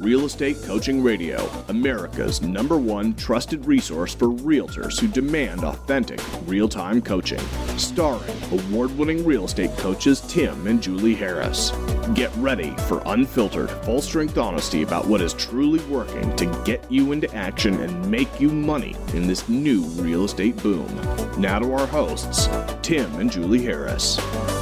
Real Estate Coaching Radio, America's #1 trusted resource for realtors who demand authentic, real-time coaching. Starring award-winning real estate coaches Tim and Julie Harris. Get ready for unfiltered, full-strength honesty about what is truly working to get you into action and make you money in this new real estate boom. Now to our hosts, Tim and Julie Harris.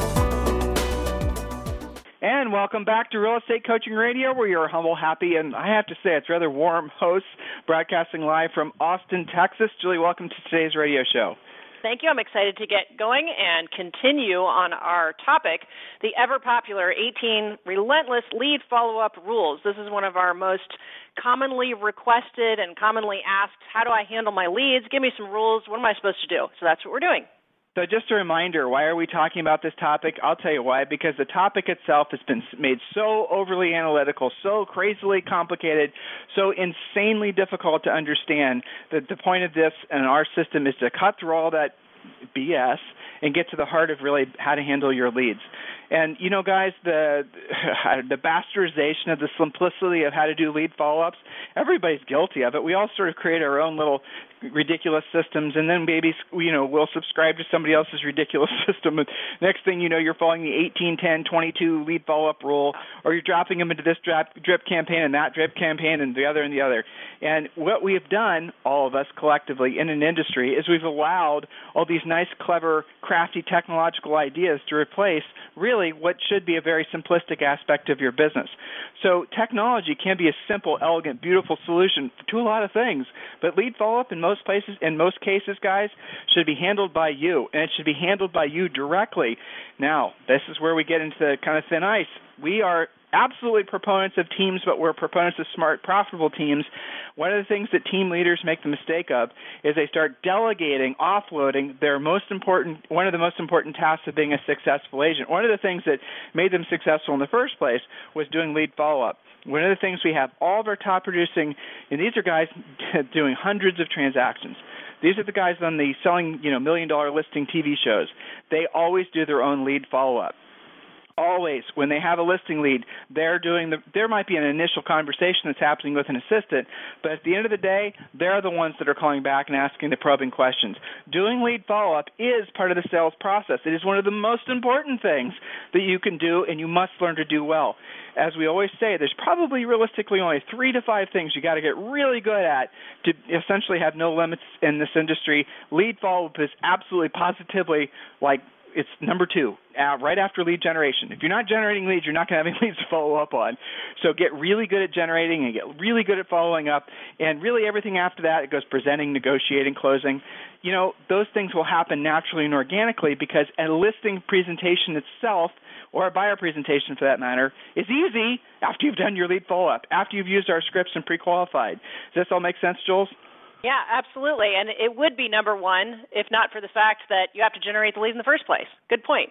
And welcome back to Real Estate Coaching Radio. We're your humble, happy, and I have to say it's rather warm hosts broadcasting live from Austin, Texas. Julie, welcome to today's radio show. Thank you. I'm excited to get going and continue on our topic, the ever-popular 18 relentless lead follow-up rules. This is one of our most commonly requested and commonly asked, how do I handle my leads? Give me some rules. What am I supposed to do? So that's what we're doing. So just a reminder, why are we talking about this topic? I'll tell you why. Because the topic itself has been made so overly analytical, so crazily complicated, so insanely difficult to understand that the point of this and our system is to cut through all that BS and get to the heart of really how to handle your leads. And, you know, guys, the bastardization of the simplicity of how to do lead follow-ups, everybody's guilty of it. We all sort of create our own little ridiculous systems, and then maybe, you know, we'll subscribe to somebody else's ridiculous system. And next thing you know, you're following the 18-10-22 lead follow-up rule, or you're dropping them into this drip campaign and that drip campaign and the other and the other. And what we have done, all of us collectively in an industry, is we've allowed all these nice, clever, crafty technological ideas to replace really what should be a very simplistic aspect of your business. So technology can be a simple, elegant, beautiful solution to a lot of things, but lead follow-up in most places, in most cases, guys, should be handled by you, and it should be handled by you directly. Now, this is where we get into the kind of thin ice. We are absolutely proponents of teams, but we're proponents of smart, profitable teams. One of the things that team leaders make the mistake of is they start delegating, offloading one of the most important tasks of being a successful agent. One of the things that made them successful in the first place was doing lead follow-up. One of the things we have all of our top producing, and these are guys doing hundreds of transactions. These are the guys on the selling, $1 million listing TV shows. They always do their own lead follow-up. Always, when they have a listing lead, there might be an initial conversation that's happening with an assistant, but at the end of the day, they're the ones that are calling back and asking the probing questions. Doing lead follow-up is part of the sales process. It is one of the most important things that you can do, and you must learn to do well. As we always say, there's probably realistically only 3 to 5 things you got to get really good at to essentially have no limits in this industry. Lead follow-up is absolutely positively it's number 2, right after lead generation. If you're not generating leads, you're not going to have any leads to follow up on. So get really good at generating and get really good at following up. And really everything after that, it goes presenting, negotiating, closing. You know, those things will happen naturally and organically because a listing presentation itself, or a buyer presentation for that matter, is easy after you've done your lead follow-up, after you've used our scripts and pre-qualified. Does this all make sense, Jules? Yeah, absolutely. And it would be number 1, if not for the fact that you have to generate the lead in the first place. Good point.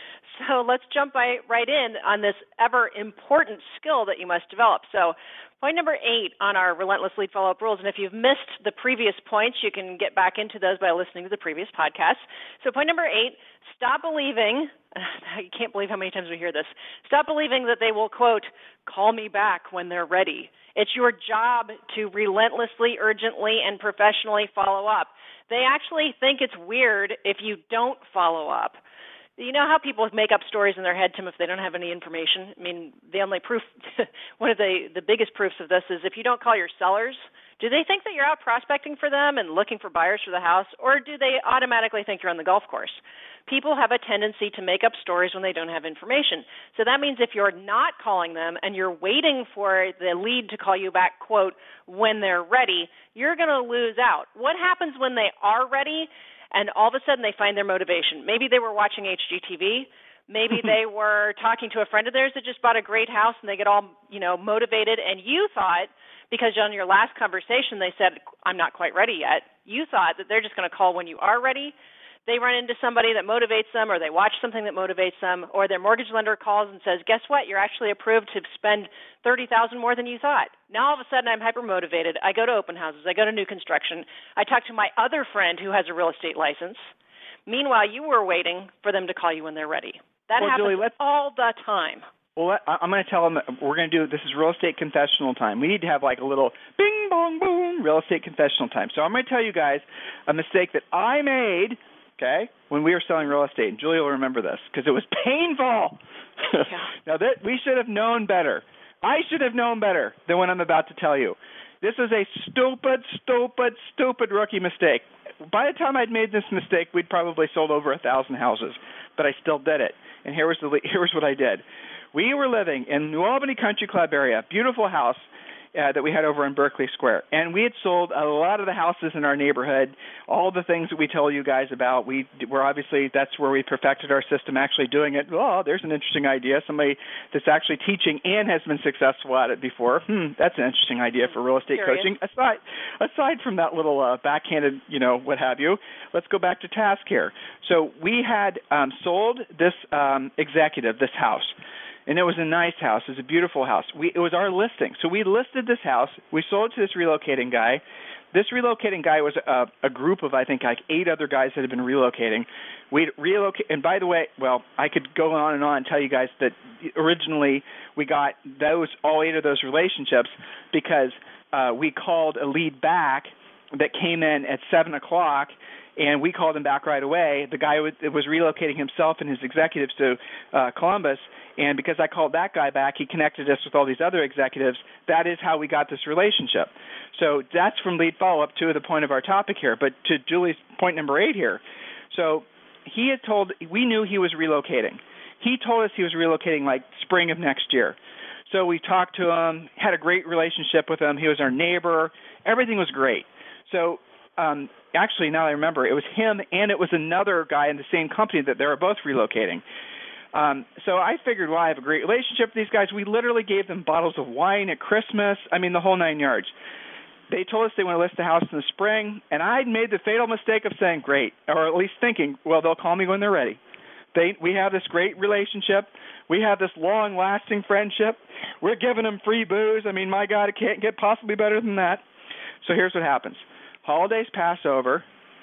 So let's jump right in on this ever-important skill that you must develop. So point number 8 on our relentless lead follow-up rules, and if you've missed the previous points, you can get back into those by listening to the previous podcast. So point number 8, stop believing, I can't believe how many times we hear this, stop believing that they will, quote, call me back when they're ready. It's your job to relentlessly, urgently, and professionally follow up. They actually think it's weird if you don't follow up. You know how people make up stories in their head, Tim, if they don't have any information? I mean, the only proof, one of the biggest proofs of this is if you don't call your sellers, do they think that you're out prospecting for them and looking for buyers for the house, or do they automatically think you're on the golf course? People have a tendency to make up stories when they don't have information. So that means if you're not calling them and you're waiting for the lead to call you back, quote, when they're ready, you're going to lose out. What happens when they are ready and all of a sudden they find their motivation? Maybe they were watching HGTV. Maybe they were talking to a friend of theirs that just bought a great house and they get all, motivated, and you thought, because on your last conversation they said, I'm not quite ready yet, you thought that they're just going to call when you are ready. They run into somebody that motivates them, or they watch something that motivates them, or their mortgage lender calls and says, guess what, you're actually approved to spend $30,000 more than you thought. Now all of a sudden I'm hyper-motivated. I go to open houses. I go to new construction. I talk to my other friend who has a real estate license. Meanwhile, you were waiting for them to call you when they're ready. That happens Julie, all the time. Well, I'm going to tell them we're going to do, this is real estate confessional time. We need to have like a little bing, bong, boom, real estate confessional time. So I'm going to tell you guys a mistake that I made, okay, when we were selling real estate. And Julia will remember this because it was painful. Yeah. Now, we should have known better. I should have known better than what I'm about to tell you. This is a stupid rookie mistake. By the time I'd made this mistake, we'd probably sold over 1,000 houses, but I still did it. And here was what I did. We were living in New Albany Country Club area, beautiful house that we had over in Berkeley Square. And we had sold a lot of the houses in our neighborhood, all the things that we told you guys about. We're obviously, that's where we perfected our system, actually doing it. Oh, there's an interesting idea. Somebody that's actually teaching and has been successful at it before. That's an interesting idea for real estate coaching. Aside from that little backhanded, what have you, let's go back to task here. So we had sold this executive this house. And it was a nice house. It was a beautiful house. It was our listing. So we listed this house. We sold it to this relocating guy. This relocating guy was a group of, I think, like 8 other guys that had been relocating. We'd relocate. And by the way, I could go on and tell you guys that originally we got all 8 of those relationships because we called a lead back that came in at 7 o'clock, and we called him back right away. The guy was relocating himself and his executives to Columbus, and because I called that guy back, he connected us with all these other executives. That is how we got this relationship. So that's from lead follow-up to the point of our topic here. But to Julie's point number 8 here, so we knew he was relocating. He told us he was relocating like spring of next year. So we talked to him, had a great relationship with him. He was our neighbor. Everything was great. So actually, now I remember, it was him and it was another guy in the same company that they were both relocating. So I figured, I have a great relationship with these guys. We literally gave them bottles of wine at Christmas. I mean, the whole 9 yards. They told us they want to list the house in the spring, and I'd made the fatal mistake of saying, great, or at least thinking, well, they'll call me when they're ready. We have this great relationship. We have this long-lasting friendship. We're giving them free booze. I mean, my God, it can't get possibly better than that. So here's what happens. Holidays pass over,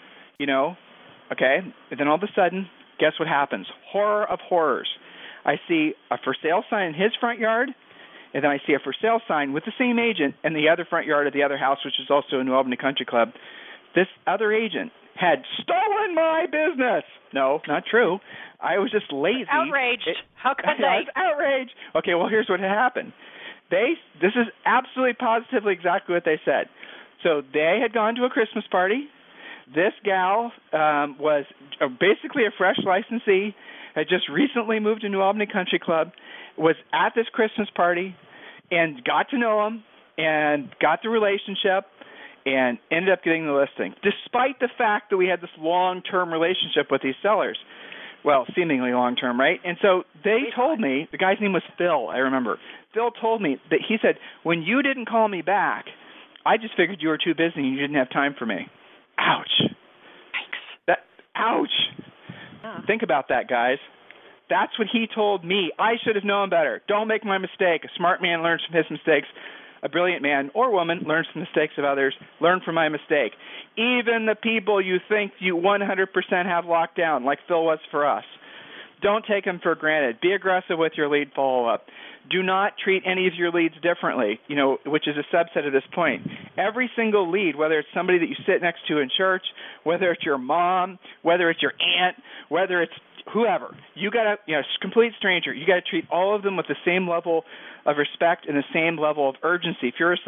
okay, and then all of a sudden, guess what happens? Horror of horrors. I see a for sale sign in his front yard, and then I see a for sale sign with the same agent in the other front yard of the other house, which is also a New Albany Country Club. This other agent had stolen my business. No, not true. I was just lazy. Outraged. How could they? I was outraged. Okay, well, here's what happened. This is absolutely positively exactly what they said. So they had gone to a Christmas party. This gal was basically a fresh licensee, had just recently moved to New Albany Country Club, was at this Christmas party, and got to know him, and got the relationship, and ended up getting the listing, despite the fact that we had this long-term relationship with these sellers. Well, seemingly long-term, right? And so they told me, the guy's name was Phil, I remember. Phil told me that he said, when you didn't call me back, I just figured you were too busy and you didn't have time for me. Ouch. Thanks. Ouch. Yeah. Think about that, guys. That's what he told me. I should have known better. Don't make my mistake. A smart man learns from his mistakes. A brilliant man or woman learns from the mistakes of others. Learn from my mistake. Even the people you think you 100% have locked down, like Phil was for us. Don't take them for granted. Be aggressive with your lead follow-up. Do not treat any of your leads differently, which is a subset of this point. Every single lead, whether it's somebody that you sit next to in church, whether it's your mom, whether it's your aunt, whether it's whoever, you got to, complete stranger, you got to treat all of them with the same level of respect and the same level of urgency, furiously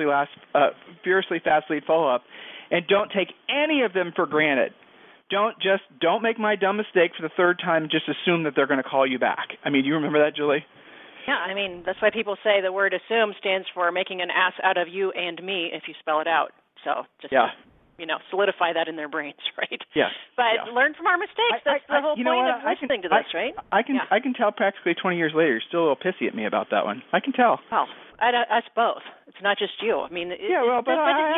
fast lead follow-up, and don't take any of them for granted. Don't make my dumb mistake for the third time and just assume that they're going to call you back. I mean, do you remember that, Julie? Yeah, I mean, that's why people say the word assume stands for making an ass out of you and me if you spell it out. So just solidify that in their brains, right? Yeah. But learn from our mistakes. That's the whole point of listening to this, right? I can tell practically 20 years later you're still a little pissy at me about that one. I can tell. Well, us both. It's not just you. I mean, come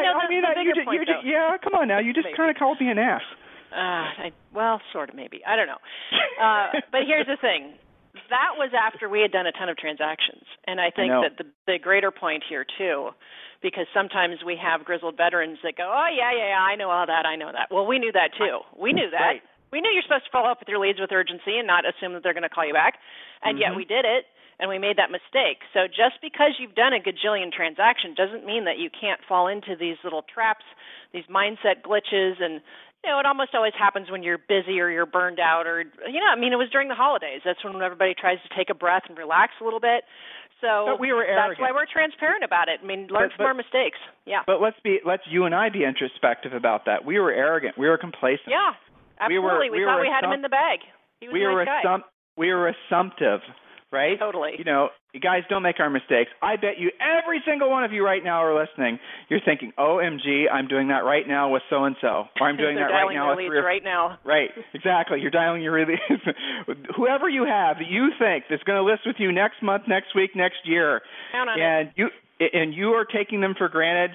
on now. You just kind of called me an ass. Sort of, maybe. I don't know. But here's the thing. That was after we had done a ton of transactions. And I think that the greater point here, too, because sometimes we have grizzled veterans that go, oh, yeah, I know all that, I know that. Well, we knew that, too. We knew that. Right. We knew you're supposed to follow up with your leads with urgency and not assume that they're going to call you back. And yet we did it. and we made that mistake. So just because you've done a gajillion transactions doesn't mean that you can't fall into these little traps, these mindset glitches, and it almost always happens when you're busy or you're burned out or, it was during the holidays. That's when everybody tries to take a breath and relax a little bit. So we were arrogant. That's why we're transparent about it. Learn from our mistakes. Yeah. But let's you and I be introspective about that. We were arrogant. We were complacent. Yeah, absolutely. We thought we had him in the bag. He was a nice guy. We were assumptive, right? Totally. You guys, don't make our mistakes. I bet you every single one of you right now are listening. You're thinking, OMG, I'm doing that right now with so-and-so. Or I'm doing that right now with leads right now. Right, exactly. You're dialing your leads. Whoever you have that you think is going to list with you next month, next week, next year. Count on it. And you are taking them for granted.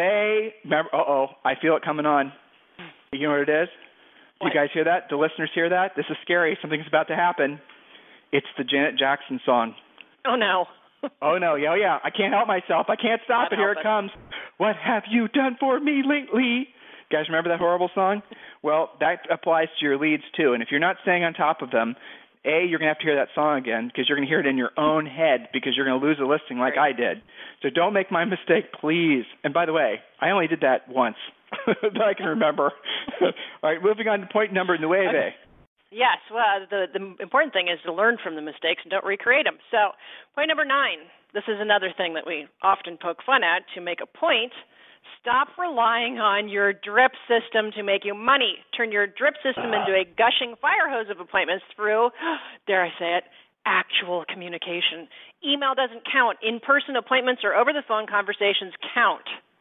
I feel it coming on. You know what it is? Do you guys hear that? The listeners hear that? This is scary. Something's about to happen. It's the Janet Jackson song. Oh, no. Oh, no. Yeah. I can't help myself. I can't stop it. Here it comes. What have you done for me lately? You guys remember that horrible song? Well, that applies to your leads, too. And if you're not staying on top of them, you're going to have to hear that song again because you're going to hear it in your own head because you're going to lose a listing like I did. So don't make my mistake, please. And by the way, I only did that once that I can remember. All right, moving on to point number 9. Yes, well, the important thing is to learn from the mistakes and don't recreate them. So point number 9, this is another thing that we often poke fun at to make a point. Stop relying on your drip system to make you money. Turn your drip system into a gushing fire hose of appointments through, dare I say it, actual communication. Email doesn't count. In-person appointments or over-the-phone conversations count.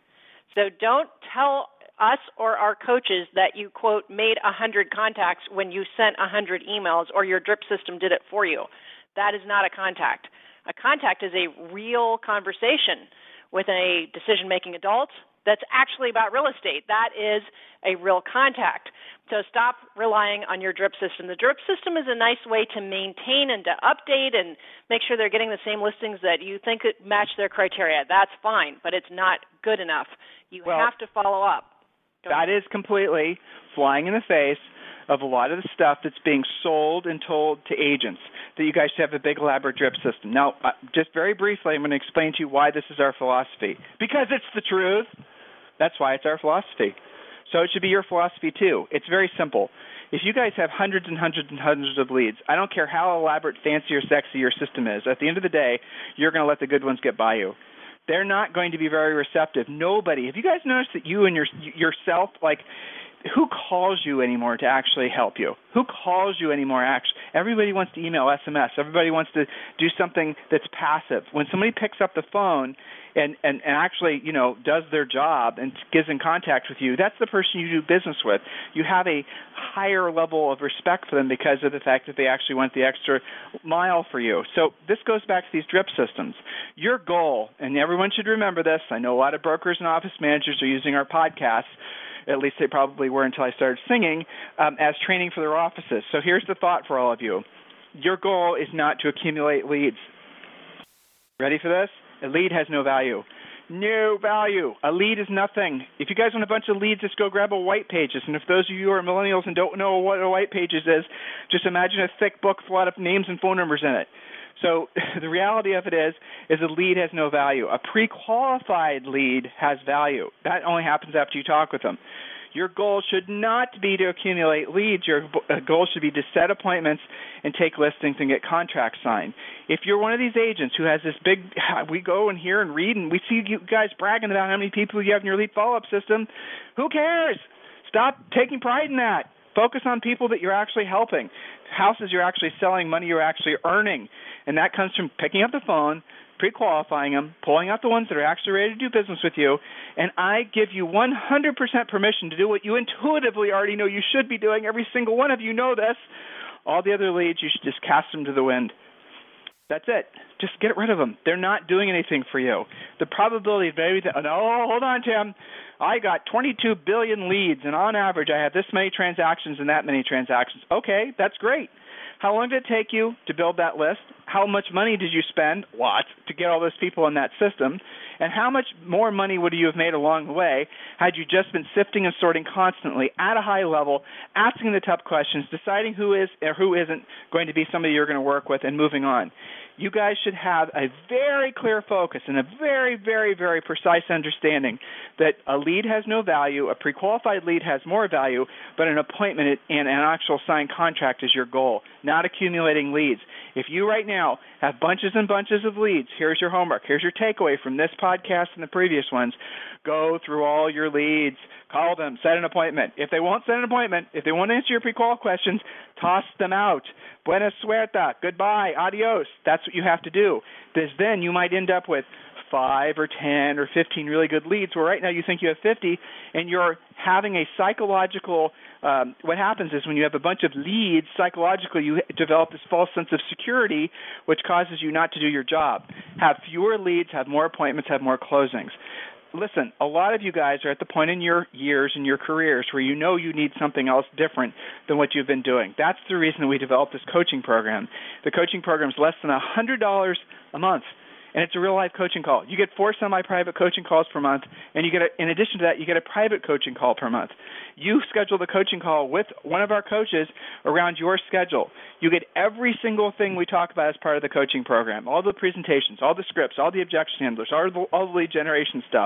So don't tell us or our coaches that you, quote, made 100 contacts when you sent 100 emails or your drip system did it for you. That is not a contact. A contact is a real conversation with a decision-making adult that's actually about real estate. That is a real contact. So stop relying on your drip system. The drip system is a nice way to maintain and to update and make sure they're getting the same listings that you think match their criteria. That's fine, but it's not good enough. You have to follow up. That is completely flying in the face of a lot of the stuff that's being sold and told to agents, that you guys have a big elaborate drip system. Now, just very briefly, I'm going to explain to you why this is our philosophy. Because it's the truth. That's why it's our philosophy. So it should be your philosophy, too. It's very simple. If you guys have hundreds and hundreds and hundreds of leads, I don't care how elaborate, fancy, or sexy your system is, at the end of the day, you're going to let the good ones get by you. They're not going to be very receptive. Nobody. Have you guys noticed that you and yourself, who calls you anymore to actually help you? Who calls you anymore? Everybody wants to email, SMS. Everybody wants to do something that's passive. When somebody picks up the phone and actually, does their job and gets in contact with you, that's the person you do business with. You have a higher level of respect for them because of the fact that they actually went the extra mile for you. So this goes back to these drip systems. Your goal, and everyone should remember this, I know a lot of brokers and office managers are using our podcasts, at least they probably were until I started singing, as training for their offices. So here's the thought for all of you. Your goal is not to accumulate leads. Ready for this? A lead has no value. No value. A lead is nothing. If you guys want a bunch of leads, just go grab a White Pages. And if those of you who are millennials and don't know what a White Pages is, just imagine a thick book with a lot of names and phone numbers in it. So the reality of it is a lead has no value. A pre-qualified lead has value. That only happens after you talk with them. Your goal should not be to accumulate leads. Your goal should be to set appointments and take listings and get contracts signed. If you're one of these agents who has this big, we go and hear and read and we see you guys bragging about how many people you have in your lead follow-up system, who cares? Stop taking pride in that. Focus on people that you're actually helping, houses you're actually selling, money you're actually earning. And that comes from picking up the phone, pre-qualifying them, pulling out the ones that are actually ready to do business with you, and I give you 100% permission to do what you intuitively already know you should be doing. Every single one of you know this. All the other leads, you should just cast them to the wind. That's it. Just get rid of them. They're not doing anything for you. The probability of hold on, Tim. I got 22 billion leads, and on average, I have this many transactions and that many transactions. Okay, that's great. How long did it take you to build that list? How much money did you spend, to get all those people in that system? And how much more money would you have made along the way had you just been sifting and sorting constantly at a high level, asking the tough questions, deciding who is or who isn't going to be somebody you're going to work with, and moving on? you guys should have a very clear focus and a very, very, very precise understanding that a lead has no value, a pre-qualified lead has more value, but an appointment and an actual signed contract is your goal, not accumulating leads. If you right now have bunches and bunches of leads, here's your homework. Here's your takeaway from this podcast and the previous ones. Go through all your leads. Call them. Set an appointment. If they won't set an appointment, if they won't answer your pre-qual questions, toss them out. Buena suerte. Goodbye. Adios. That's what you have to do. Because then you might end up with 5 or 10 or 15 really good leads where right now you think you have 50 and you're having a psychological what happens is when you have a bunch of leads, psychologically you develop this false sense of security which causes you not to do your job. Have fewer leads, have more appointments, have more closings. Listen, a lot of you guys are at the point in your years and your careers where you know you need something else different than what you've been doing. That's the reason we developed this coaching program. The coaching program is less than $100 a month, and it's a real-life coaching call. You get 4 semi-private coaching calls per month, and you get in addition to that, you get a private coaching call per month. You schedule the coaching call with one of our coaches around your schedule. You get every single thing we talk about as part of the coaching program, all the presentations, all the scripts, all the objection handlers, all the lead generation stuff.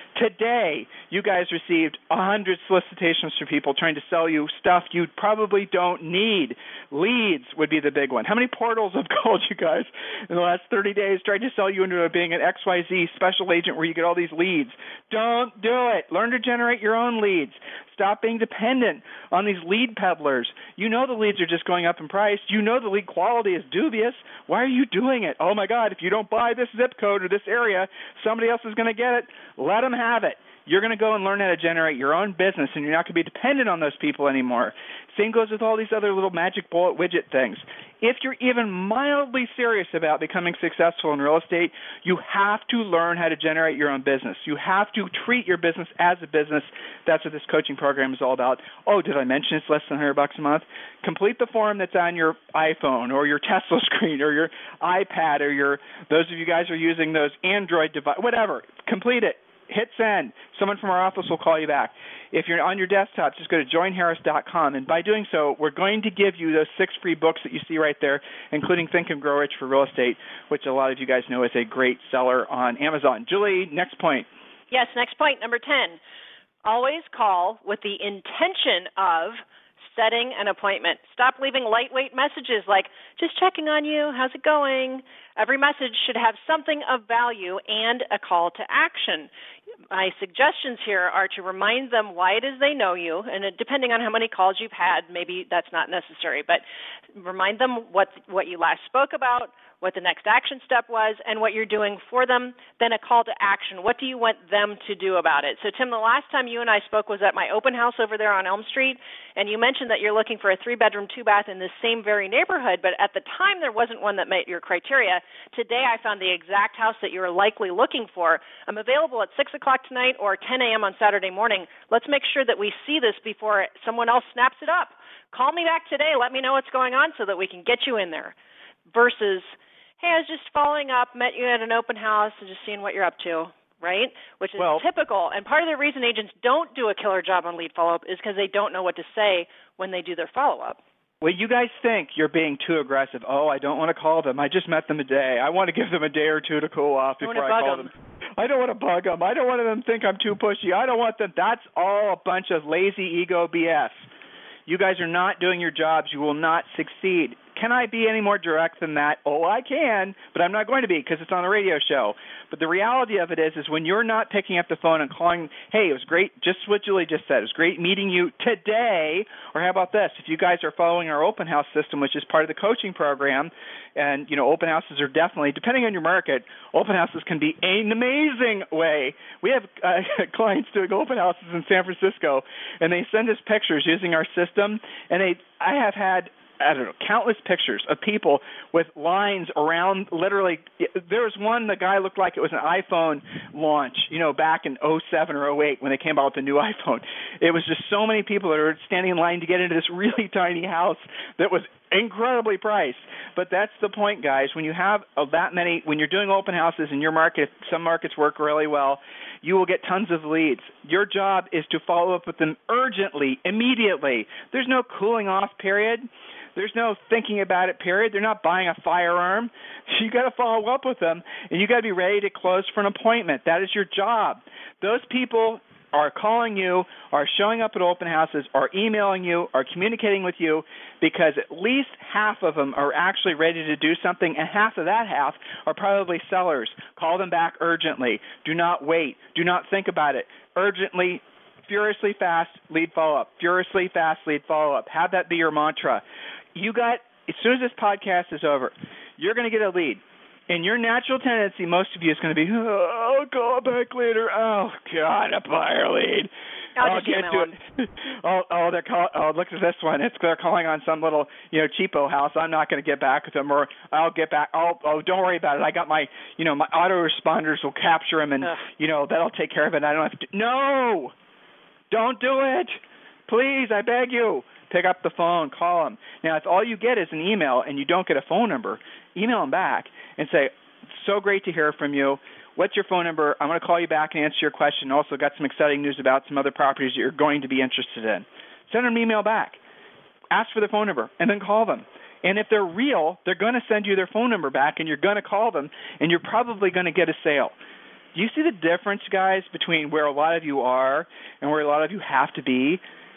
Today, you guys received 100 solicitations from people trying to sell you stuff you probably don't need. Leads would be the big one. How many portals have called you guys in the last 30 days trying to sell you into being an XYZ special agent where you get all these leads? Don't do it. Learn to generate your own leads. Stop being dependent on these lead peddlers. You know the leads are just going up in price. You know the lead quality is dubious. Why are you doing it? Oh, my God, if you don't buy this zip code or this area, somebody else is going to get it. Let them have it. You're going to go and learn how to generate your own business, and you're not going to be dependent on those people anymore. Same goes with all these other little magic bullet widget things. If you're even mildly serious about becoming successful in real estate, you have to learn how to generate your own business. You have to treat your business as a business. That's what this coaching program is all about. Oh, did I mention it's less than $100 a month? Complete the form that's on your iPhone or your Tesla screen or your iPad or those of you guys who are using those Android device, whatever. Complete it. Hit send. Someone from our office will call you back. If you're on your desktop, just go to joinharris.com, and by doing so, we're going to give you those 6 free books that you see right there, including Think and Grow Rich for Real Estate, which a lot of you guys know is a great seller on Amazon. Julie, next point. Yes, next point, number 10. Always call with the intention of setting an appointment. Stop leaving lightweight messages like, just checking on you, how's it going? Every message should have something of value and a call to action. My suggestions here are to remind them why it is they know you, and depending on how many calls you've had, maybe that's not necessary, but remind them what you last spoke about, what the next action step was, and what you're doing for them, then a call to action. What do you want them to do about it? So, Tim, the last time you and I spoke was at my open house over there on Elm Street, and you mentioned that you're looking for a 3-bedroom, 2-bath in this same very neighborhood, but at the time there wasn't one that met your criteria. Today I found the exact house that you were likely looking for. I'm available at 6 o'clock tonight or 10 a.m. on Saturday morning. Let's make sure that we see this before someone else snaps it up. Call me back today. Let me know what's going on so that we can get you in there. Versus, hey, I was just following up, met you at an open house, and just seeing what you're up to, right? Which is typical. And part of the reason agents don't do a killer job on lead follow-up is because they don't know what to say when they do their follow-up. Well, you guys think you're being too aggressive. Oh, I don't want to call them. I just met them a day. I want to give them a day or two to cool off before I call them. I don't want to bug them. I don't want them to think I'm too pushy. I don't want them. That's all a bunch of lazy ego BS. You guys are not doing your jobs. You will not succeed. Can I be any more direct than that? Oh, I can, but I'm not going to be because it's on a radio show. But the reality of it is when you're not picking up the phone and calling, hey, it was great, just what Julie just said, it was great meeting you today, or how about this? If you guys are following our open house system, which is part of the coaching program, and, you know, open houses are definitely, depending on your market, open houses can be an amazing way. We have clients doing open houses in San Francisco, and they send us pictures using our system, and I have had countless pictures of people with lines around literally. There was one, the guy looked like it was an iPhone launch, back in 07 or 08 when they came out with the new iPhone. It was just so many people that were standing in line to get into this really tiny house that was incredibly priced. But that's the point, guys. When you have that many, when you're doing open houses in your market, some markets work really well, you will get tons of leads. Your job is to follow up with them urgently, immediately. There's no cooling off period. There's no thinking about it, period. They're not buying a firearm. You got to follow up with them, and you got to be ready to close for an appointment. That is your job. Those people are calling you, are showing up at open houses, are emailing you, are communicating with you because at least half of them are actually ready to do something, and half of that half are probably sellers. Call them back urgently. Do not wait. Do not think about it. Urgently, furiously fast, lead follow-up. Furiously fast, lead follow-up. Have that be your mantra. As soon as this podcast is over, you're going to get a lead. And your natural tendency, most of you, is going to be, I'll call back later. Oh, God, a buyer lead. I'll just email them. Look at this one. They're calling on some little, cheapo house. I'm not going to get back with them, or I'll get back. Don't worry about it. I got my, my autoresponders will capture them, and, that'll take care of it. I don't have to. No, don't do it. Please, I beg you. Pick up the phone, call them. Now, if all you get is an email and you don't get a phone number, email them back and say, so great to hear from you. What's your phone number? I'm going to call you back and answer your question. Also got some exciting news about some other properties that you're going to be interested in. Send them an email back. Ask for their phone number and then call them. And if they're real, they're going to send you their phone number back and you're going to call them and you're probably going to get a sale. Do you see the difference, guys, between where a lot of you are and where a lot of you have to be?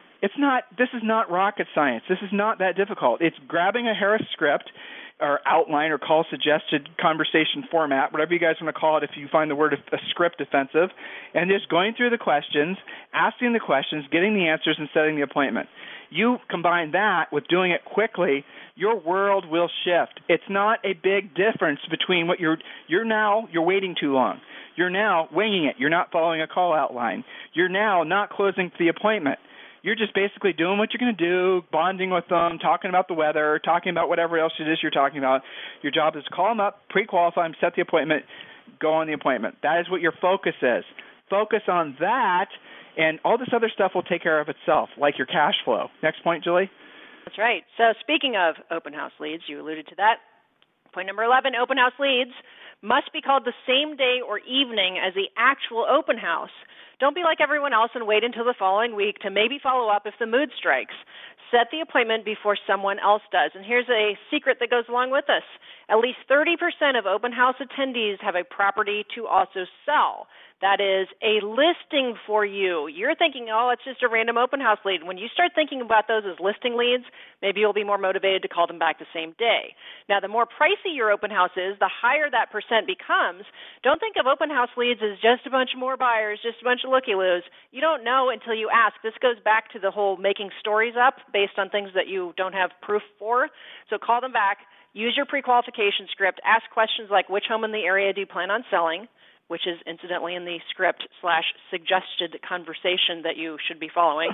This is not rocket science. This is not that difficult. It's grabbing a Harris script or outline or call suggested conversation format, whatever you guys want to call it if you find the word a script offensive, and just going through the questions, asking the questions, getting the answers, and setting the appointment. You combine that with doing it quickly, your world will shift. It's not a big difference between what you're waiting too long. You're now winging it. You're not following a call outline. You're now not closing the appointment. You're just basically doing what you're going to do, bonding with them, talking about the weather, talking about whatever else it is you're talking about. Your job is to call them up, pre-qualify them, set the appointment, go on the appointment. That is what your focus is. Focus on that, and all this other stuff will take care of itself, like your cash flow. Next point, Julie? That's right. So speaking of open house leads, you alluded to that. Point number 11, open house leads must be called the same day or evening as the actual open house. Don't be like everyone else and wait until the following week to maybe follow up if the mood strikes. Set the appointment before someone else does. And here's a secret that goes along with this. At least 30% of open house attendees have a property to also sell. That is a listing for you. You're thinking, it's just a random open house lead. When you start thinking about those as listing leads, maybe you'll be more motivated to call them back the same day. Now, the more pricey your open house is, the higher that percent becomes. Don't think of open house leads as just a bunch more buyers, just a bunch of looky-loos. You don't know until you ask. This goes back to the whole making stories up based on things that you don't have proof for. So call them back. Use your pre-qualification script. Ask questions like, which home in the area do you plan on selling? Which is incidentally in the script/suggested conversation that you should be following.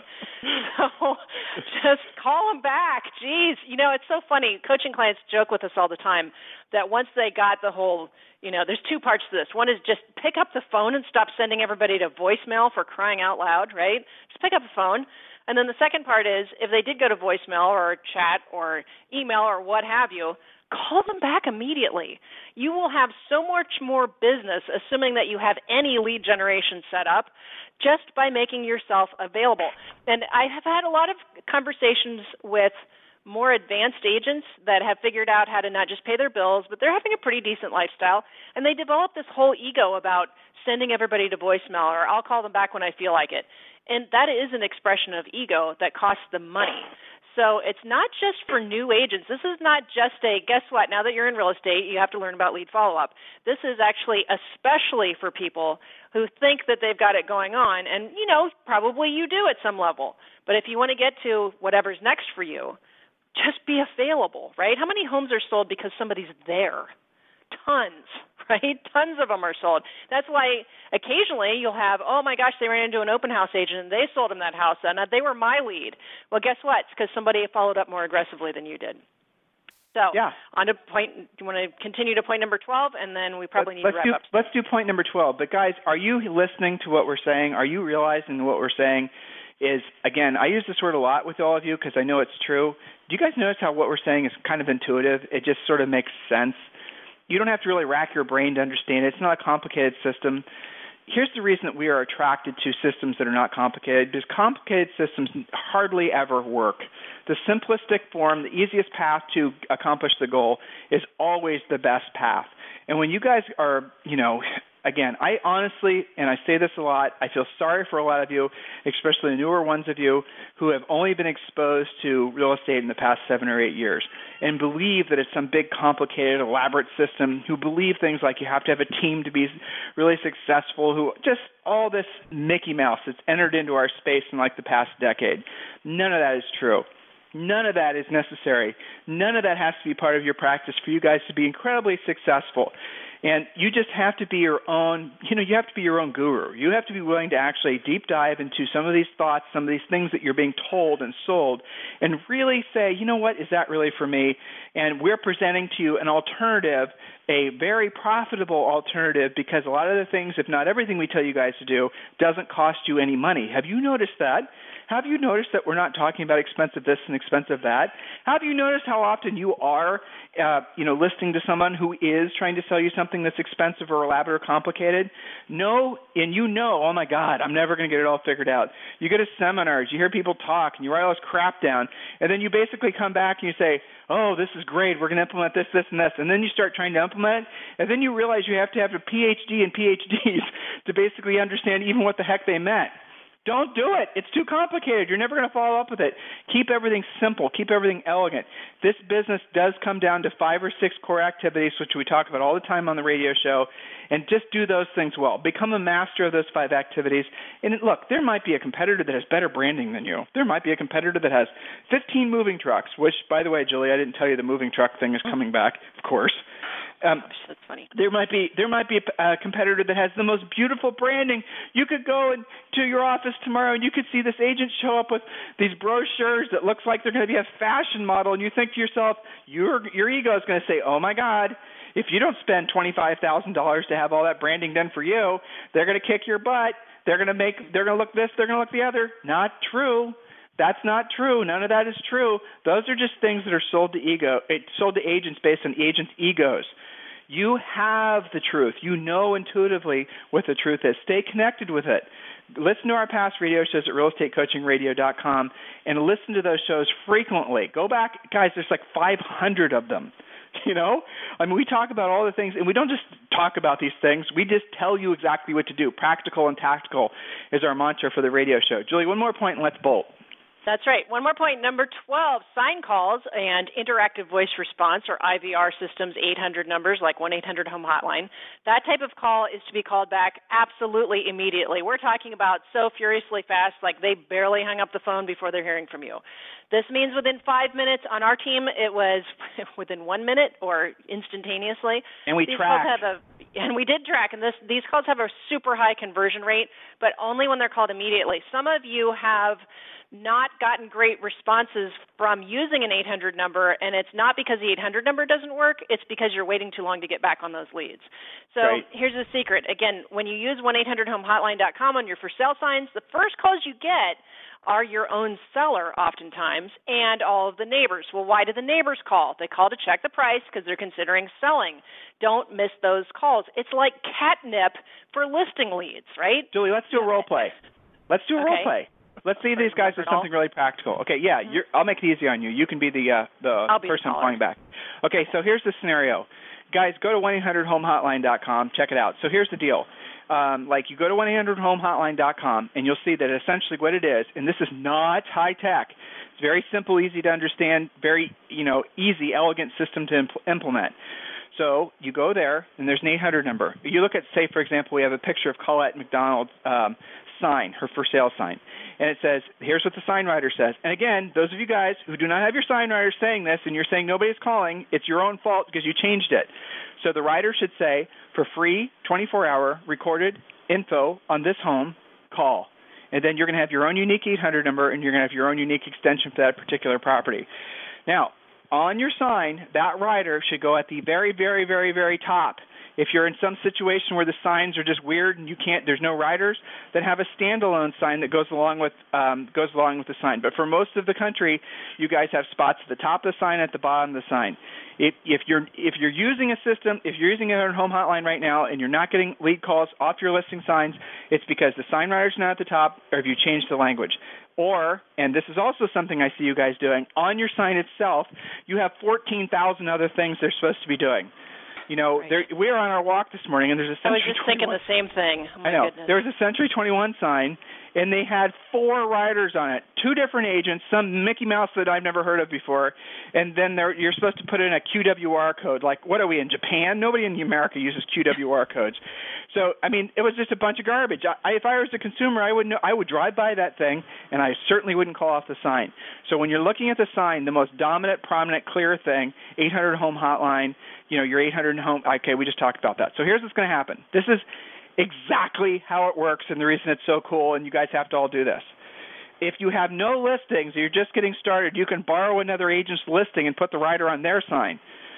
So just call them back. Geez, it's so funny. Coaching clients joke with us all the time that once they got the whole, there's two parts to this. One is just pick up the phone and stop sending everybody to voicemail for crying out loud, right? Just pick up the phone. And then the second part is if they did go to voicemail or chat or email or what have you, call them back immediately. You will have so much more business, assuming that you have any lead generation set up, just by making yourself available. And I have had a lot of conversations with more advanced agents that have figured out how to not just pay their bills, but they're having a pretty decent lifestyle, and they develop this whole ego about sending everybody to voicemail or I'll call them back when I feel like it. And that is an expression of ego that costs them money. So it's not just for new agents. This is not just guess what, now that you're in real estate, you have to learn about lead follow-up. This is actually especially for people who think that they've got it going on, and, probably you do at some level. But if you want to get to whatever's next for you, just be available, right? How many homes are sold because somebody's there? Tons, right? Tons of them are sold. That's why occasionally you'll have, oh my gosh, they ran into an open house agent and they sold them that house and they were my lead. Well, guess what? It's because somebody followed up more aggressively than you did. So on to point, do you want to continue to point number 12, and then we probably need to wrap up. Let's do point number 12. But guys, are you listening to what we're saying? Are you realizing what we're saying is, again, I use this word a lot with all of you because I know it's true. Do you guys notice how what we're saying is kind of intuitive? It just sort of makes sense. You don't have to really rack your brain to understand it. It's not a complicated system. Here's the reason that we are attracted to systems that are not complicated, because complicated systems hardly ever work. the simplistic form, the easiest path to accomplish the goal is always the best path. And when you guys are, again, I honestly, and I say this a lot, I feel sorry for a lot of you, especially the newer ones of you who have only been exposed to real estate in the past 7 or 8 years and believe that it's some big, complicated, elaborate system, who believe things like you have to have a team to be really successful, who just all this Mickey Mouse that's entered into our space in like the past decade. None of that is true. None of that is necessary. None of that has to be part of your practice for you guys to be incredibly successful. And you just have to be your own, you have to be your own guru. You have to be willing to actually deep dive into some of these thoughts, some of these things that you're being told and sold, and really say, you know what, is that really for me? And we're presenting to you an alternative, a very profitable alternative, because a lot of the things, if not everything we tell you guys to do, doesn't cost you any money. Have you noticed that? Have you noticed that we're not talking about expensive this and expensive that? Have you noticed how often you are, listening to someone who is trying to sell you something that's expensive or elaborate or complicated? No, and oh my God, I'm never going to get it all figured out. You go to seminars, you hear people talk, and you write all this crap down, and then you basically come back and you say, oh, this is great, we're going to implement this, this, and this, and then you start trying to implement it, and then you realize you have to have a PhD and PhDs to basically understand even what the heck they meant. Don't do it. It's too complicated. You're never going to follow up with it. Keep everything simple. Keep everything elegant. This business does come down to 5 or 6 core activities, which we talk about all the time on the radio show, and just do those things well. Become a master of those 5 activities. And look, there might be a competitor that has better branding than you. There might be a competitor that has 15 moving trucks, which, by the way, Julie, I didn't tell you the moving truck thing is coming back, of course. That's funny. There might be a competitor that has the most beautiful branding. You could go to your office tomorrow and you could see this agent show up with these brochures that looks like they're going to be a fashion model, and you think to yourself, your ego is going to say, oh my God, if you don't spend $25,000 to have all that branding done for you, they're going to kick your butt. They're going to look this, they're going to look the other. Not true. That's not true. None of that is true. Those are just things that are sold to agents based on agents' egos. You have the truth. You know intuitively what the truth is. Stay connected with it. Listen to our past radio shows at realestatecoachingradio.com and listen to those shows frequently. Go back. Guys, there's like 500 of them. We talk about all the things, and we don't just talk about these things. We just tell you exactly what to do. Practical and tactical is our mantra for the radio show. Julie, one more point and let's bolt. That's right. One more point, number 12, sign calls and interactive voice response, or IVR systems, 800 numbers like 1-800-HOME hotline. That type of call is to be called back absolutely immediately. We're talking about so furiously fast, like they barely hung up the phone before they're hearing from you. This means within 5 minutes. On our team, it was within 1 minute or instantaneously. And we tracked. And we did track, and these calls have a super high conversion rate, but only when they're called immediately. Some of you have not gotten great responses from using an 800 number, and it's not because the 800 number doesn't work, it's because you're waiting too long to get back on those leads. So right. Here's the secret. Again, when you use 1-800-HOME-hotline.com on your for sale signs, the first calls you get are your own seller oftentimes and all of the neighbors. Well, why do the neighbors call? They call to check the price because they're considering selling. Don't miss those calls. It's like catnip for listing leads, right? Julie, let's do a role play. Let's do a role play. Let's see if these guys are something really practical. Okay, yeah, I'll make it easy on you. You can be the person calling back. Okay, so here's the scenario. Guys, go to 1-800-HOME-hotline.com. Check it out. So here's the deal. You go to 1-800-HOME-hotline.com, and you'll see that essentially what it is, and this is not high tech. It's very simple, easy to understand, very easy, elegant system to implement. So you go there, and there's an 800 number. You look at, say, for example, we have a picture of Colette McDonald's sign, her for sale sign. And it says, here's what the sign writer says. And again, those of you guys who do not have your sign writer saying this and you're saying nobody's calling, it's your own fault because you changed it. So the writer should say, for free, 24-hour recorded info on this home, call. And then you're going to have your own unique 800 number and you're going to have your own unique extension for that particular property. Now, on your sign, that writer should go at the very, very, very, very top. If you're in some situation where the signs are just weird and there's no riders, then have a standalone sign that goes along with the sign. But for most of the country, you guys have spots at the top of the sign, at the bottom of the sign. If you're using a system, if you're using a home hotline right now and you're not getting lead calls off your listing signs, it's because the sign rider's not at the top, or if you changed the language. Or, and this is also something I see you guys doing, on your sign itself, you have 14,000 other things they're supposed to be doing. You know, right. We were on our walk this morning, and there's a Century 21. I was just thinking the same thing. Oh, I know. Goodness. There was a Century 21 sign, and they had 4 riders on it, 2 different agents, some Mickey Mouse that I've never heard of before, and then you're supposed to put in a QWR code. Like, what are we, in Japan? Nobody in America uses QWR codes. So, I mean, it was just a bunch of garbage. If I was a consumer, I would drive by that thing, and I certainly wouldn't call off the sign. So when you're looking at the sign, the most dominant, prominent, clear thing, 800 home hotline, you know, your 800 home, okay, we just talked about that. So here's what's going to happen. This is exactly how it works, and the reason it's so cool, and you guys have to all do this. If you have no listings, you're just getting started, you can borrow another agent's listing and put the rider on their sign.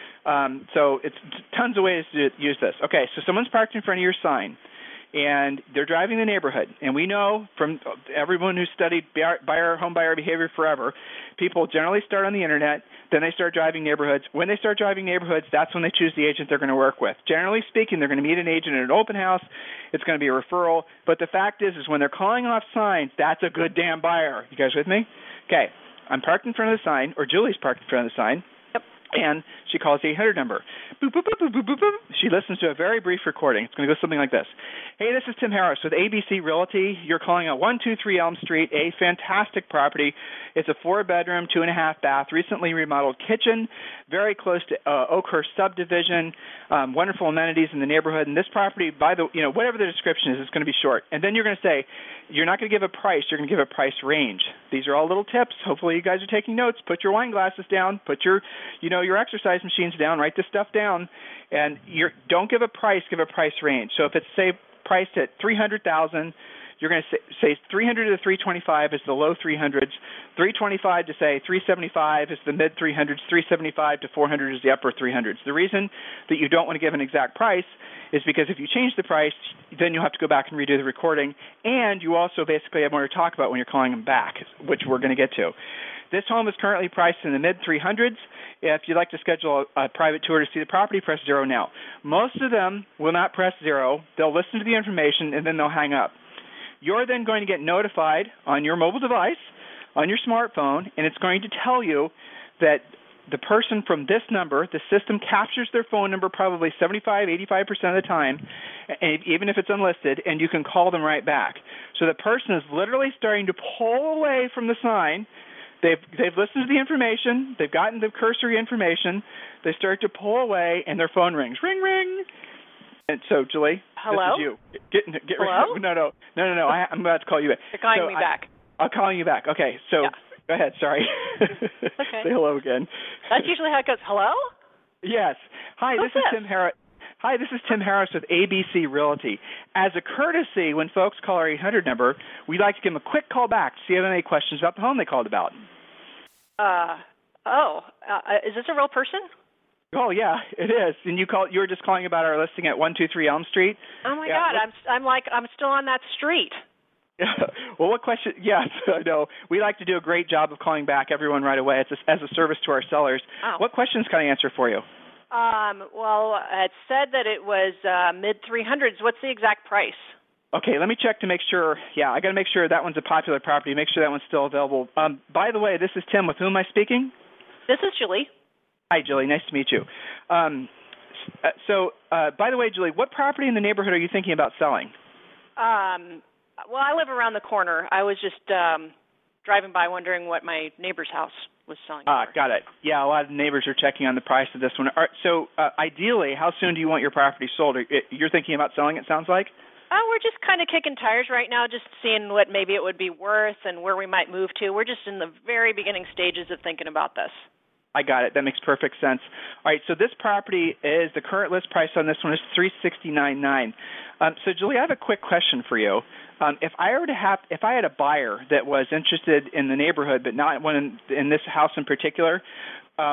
So it's tons of ways to use this. Okay, so someone's parked in front of your sign, and they're driving the neighborhood. And we know from everyone who's studied home buyer behavior forever, people generally start on the Internet, then they start driving neighborhoods. When they start driving neighborhoods, that's when they choose the agent they're going to work with. Generally speaking, they're going to meet an agent at an open house. It's going to be a referral. But the fact is when they're calling off signs, that's a good damn buyer. You guys with me? Okay, I'm parked in front of the sign, or Julie's parked in front of the sign. And she calls the 800 number. Boop, boop, boop, boop, boop, boop, boop. She listens to a very brief recording. It's going to go something like this. Hey, this is Tim Harris with ABC Realty. You're calling at 123 Elm Street, a fantastic property. It's a 4-bedroom, 2.5 bath, recently remodeled kitchen, very close to Oakhurst subdivision, wonderful amenities in the neighborhood. And this property, whatever the description is, it's going to be short. And then you're going to say, you're not going to give a price. You're going to give a price range. These are all little tips. Hopefully you guys are taking notes. Put your wine glasses down. Put your exercise machines down. Write this stuff down. And don't give a price. Give a price range. So if it's, say, priced at $300,000, you're going to say 300 to 325 is the low 300s, 325 to say 375 is the mid 300s, 375 to 400 is the upper 300s. The reason that you don't want to give an exact price is because if you change the price, then you'll have to go back and redo the recording, and you also basically have more to talk about when you're calling them back, which we're going to get to. This home is currently priced in the mid 300s. If you'd like to schedule a private tour to see the property, press 0 now. Most of them will not press 0. They'll listen to the information, and then they'll hang up. You're then going to get notified on your mobile device, on your smartphone, and it's going to tell you that the person from this number, the system captures their phone number probably 75, 85% of the time, even if it's unlisted, and you can call them right back. So the person is literally starting to pull away from the sign. They've listened to the information. They've gotten the cursory information. They start to pull away, and their phone rings. Ring, ring. And so, Julie, hello? This is you. Get hello? No. I'm about to call you back. You're calling me back. I'll call you back. Okay, so yeah. Go ahead. Sorry. Okay. Say hello again. That's usually how it goes. Hello? Yes. Hi, this is Tim Harris. Hi, this is Tim Harris with ABC Realty. As a courtesy, when folks call our 800 number, we'd like to give them a quick call back to see if they have any questions about the home they called about. Is this a real person? Oh yeah, it is. And you were just calling about our listing at 123 Elm Street. Oh my God, I'm still on that street. Yeah. Well, what question? Yes, I know. We like to do a great job of calling back everyone right away. It's as a service to our sellers. Oh. What questions can I answer for you? Well, it said that it was mid 300s. What's the exact price? Okay, let me check to make sure. Yeah, I got to make sure that one's a popular property. Make sure that one's still available. By the way, this is Tim. With whom am I speaking? This is Julie. Hi, Julie. Nice to meet you. By the way, Julie, what property in the neighborhood are you thinking about selling? Well, I live around the corner. I was just driving by wondering what my neighbor's house was selling for. Got it. Yeah, a lot of neighbors are checking on the price of this one. All right, so ideally, how soon do you want your property sold? You're thinking about selling it, sounds like? We're just kind of kicking tires right now, just seeing what maybe it would be worth and where we might move to. We're just in the very beginning stages of thinking about this. I got it. That makes perfect sense. All right, so this property is, the current list price on this one is $369,900. So, Julie, I have a quick question for you. If I had a buyer that was interested in the neighborhood, but not one in this house in particular,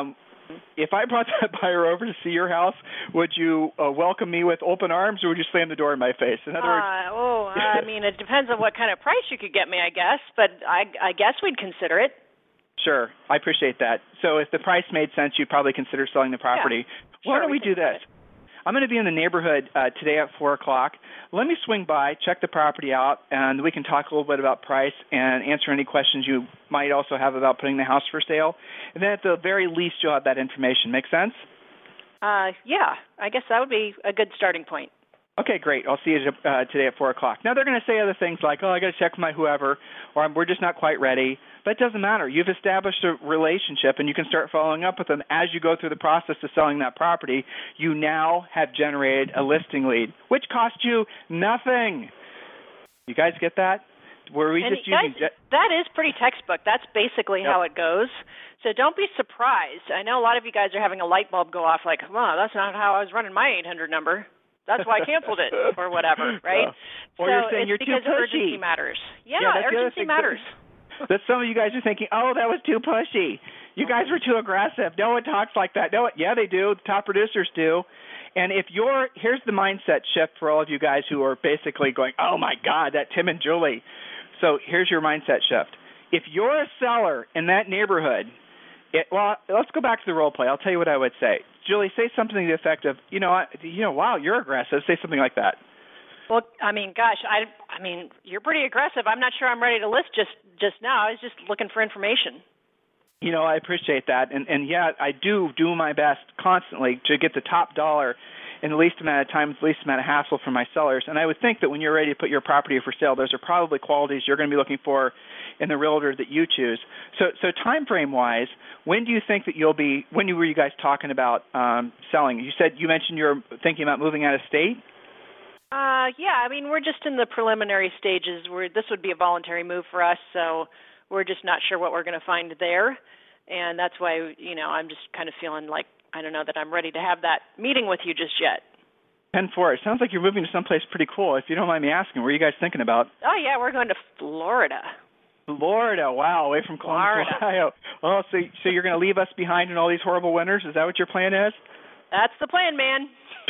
if I brought that buyer over to see your house, would you welcome me with open arms, or would you slam the door in my face? In other words, I mean, it depends on what kind of price you could get me, I guess. But I guess we'd consider it. Sure, I appreciate that. So if the price made sense, you'd probably consider selling the property. Yeah. Why don't we do this? I'm going to be in the neighborhood today at 4 o'clock. Let me swing by, check the property out, and we can talk a little bit about price and answer any questions you might also have about putting the house for sale. And then at the very least, you'll have that information. Make sense? Yeah, I guess that would be a good starting point. Okay, great. I'll see you today at 4 o'clock. Now, they're going to say other things like, I got to check with my whoever, or we're just not quite ready. But it doesn't matter. You've established a relationship, and you can start following up with them as you go through the process of selling that property. You now have generated a listing lead, which cost you nothing. You guys get that? That is pretty textbook. That's basically how it goes. So don't be surprised. I know a lot of you guys are having a light bulb go off like, well, that's not how I was running my 800 number. That's why I canceled it or whatever, right? Or you're saying you're too pushy. Because urgency matters. Yeah, urgency matters. That some of you guys are thinking, that was too pushy. You guys were too aggressive. No one talks like that. Yeah, they do. The top producers do. And here's the mindset shift for all of you guys who are basically going, oh, my God, that Tim and Julie. So here's your mindset shift. If you're a seller in that neighborhood, let's go back to the role play. I'll tell you what I would say. Julie, say something to the effect of, wow, you're aggressive. Say something like that. Well, I mean, gosh, I mean, you're pretty aggressive. I'm not sure I'm ready to list just now. I was just looking for information. I appreciate that. And yeah, I do my best constantly to get the top dollar in the least amount of time, with the least amount of hassle for my sellers. And I would think that when you're ready to put your property for sale, those are probably qualities you're going to be looking for in the realtor that you choose. So time frame wise, when do you think that when were you guys talking about selling? You mentioned you're thinking about moving out of state? Yeah, I mean, we're just in the preliminary stages where this would be a voluntary move for us, so we're just not sure what we're going to find there. And that's why, I'm just kind of feeling like, I don't know that I'm ready to have that meeting with you just yet. 10-4. It sounds like you're moving to someplace pretty cool. If you don't mind me asking, where are you guys thinking about? Oh, yeah, we're going to Florida. Florida, wow, away from Columbus, Ohio. Oh, so you're going to leave us behind in all these horrible winters? Is that what your plan is? That's the plan, man.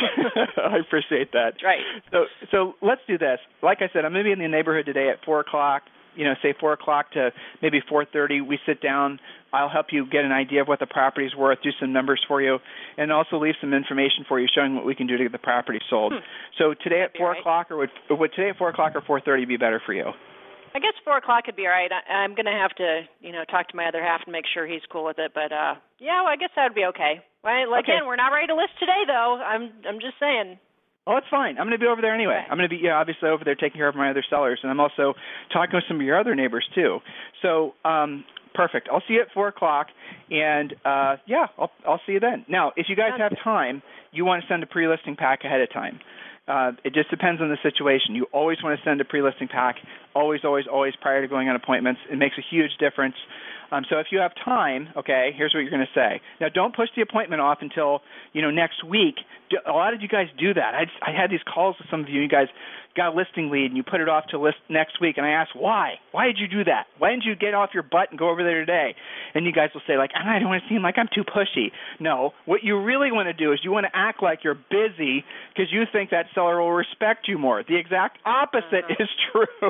I appreciate that. That's right. So let's do this. Like I said, I'm going to be in the neighborhood today at 4 o'clock. Say 4 o'clock to maybe 4:30. We sit down. I'll help you get an idea of what the property's worth, do some numbers for you, and also leave some information for you showing what we can do to get the property sold. So today at 4 o'clock, or would today at 4 o'clock or 4:30 be better for you? I guess 4 o'clock would be all right. I'm going to have to, talk to my other half and make sure he's cool with it. But I guess that would be okay. Right? Again, we're not ready to list today, though. I'm just saying. Oh, it's fine. I'm going to be over there anyway. Okay. I'm going to be obviously over there taking care of my other sellers, and I'm also talking with some of your other neighbors too. So perfect. I'll see you at 4 o'clock, and I'll see you then. Now, if you guys have time, you want to send a pre-listing pack ahead of time. It just depends on the situation. You always want to send a pre-listing pack, always prior to going on appointments. It makes a huge difference. So if you have time, here's what you're going to say. Now, don't push the appointment off until, next week. A lot of you guys do that. I had these calls with some of you. You guys got a listing lead, and you put it off to list next week. And I asked, why? Why did you do that? Why didn't you get off your butt and go over there today? And you guys will say, I don't want to seem like I'm too pushy. No, what you really want to do is you want to act like you're busy because you think that seller will respect you more. The exact opposite is true.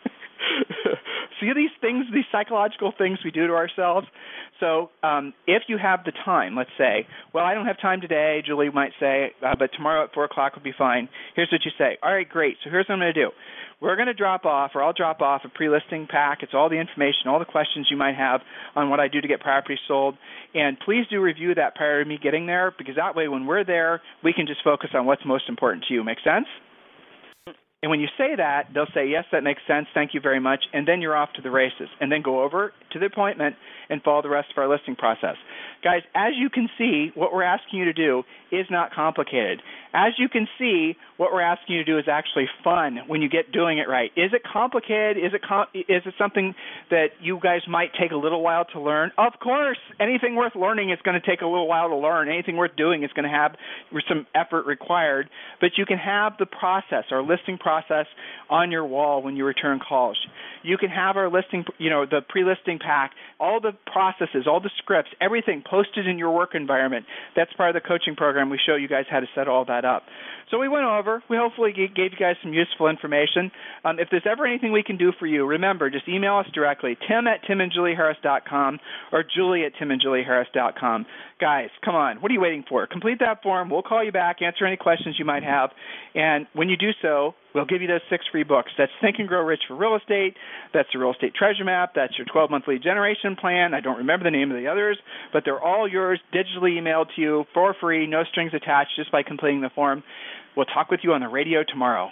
See these things, these psychological things we do to ourselves? So if you have the time, let's say, well, I don't have time today, Julie might say, but tomorrow at 4 o'clock would be fine. Here's what you say. All right, great. So here's what I'm going to do. We're going to I'll drop off a pre-listing pack. It's all the information, all the questions you might have on what I do to get property sold. And please do review that prior to me getting there, because that way when we're there, we can just focus on what's most important to you. Make sense? And when you say that, they'll say, yes, that makes sense, thank you very much, and then you're off to the races. And then go over to the appointment and follow the rest of our listing process. Guys, as you can see, what we're asking you to do is not complicated. As you can see, what we're asking you to do is actually fun when you get doing it right. Is it complicated? Is it something that you guys might take a little while to learn? Of course. Anything worth learning is going to take a little while to learn. Anything worth doing is going to have some effort required. But you can have the process, our listing process, process on your wall when you return calls. You can have our listing, the pre-listing pack, all the processes, all the scripts, everything posted in your work environment. That's part of the coaching program. We show you guys how to set all that up. So we went over. We hopefully gave you guys some useful information. If there's ever anything we can do for you, remember, just email us directly, tim@timandjulieharris.com or julie@timandjulieharris.com. Guys, come on. What are you waiting for? Complete that form. We'll call you back, answer any questions you might have. And when you do so, we'll give you those 6 free books. That's Think and Grow Rich for Real Estate. That's the Real Estate Treasure Map. That's your 12-month lead generation plan. I don't remember the name of the others, but they're all yours, digitally emailed to you for free, no strings attached, just by completing the form. We'll talk with you on the radio tomorrow.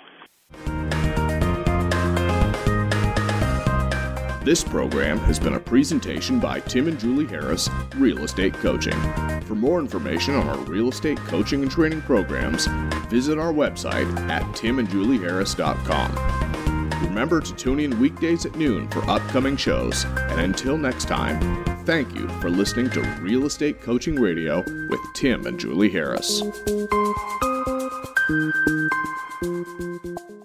This program has been a presentation by Tim and Julie Harris, Real Estate Coaching. For more information on our real estate coaching and training programs, visit our website at timandjulieharris.com. Remember to tune in weekdays at noon for upcoming shows. And until next time, thank you for listening to Real Estate Coaching Radio with Tim and Julie Harris.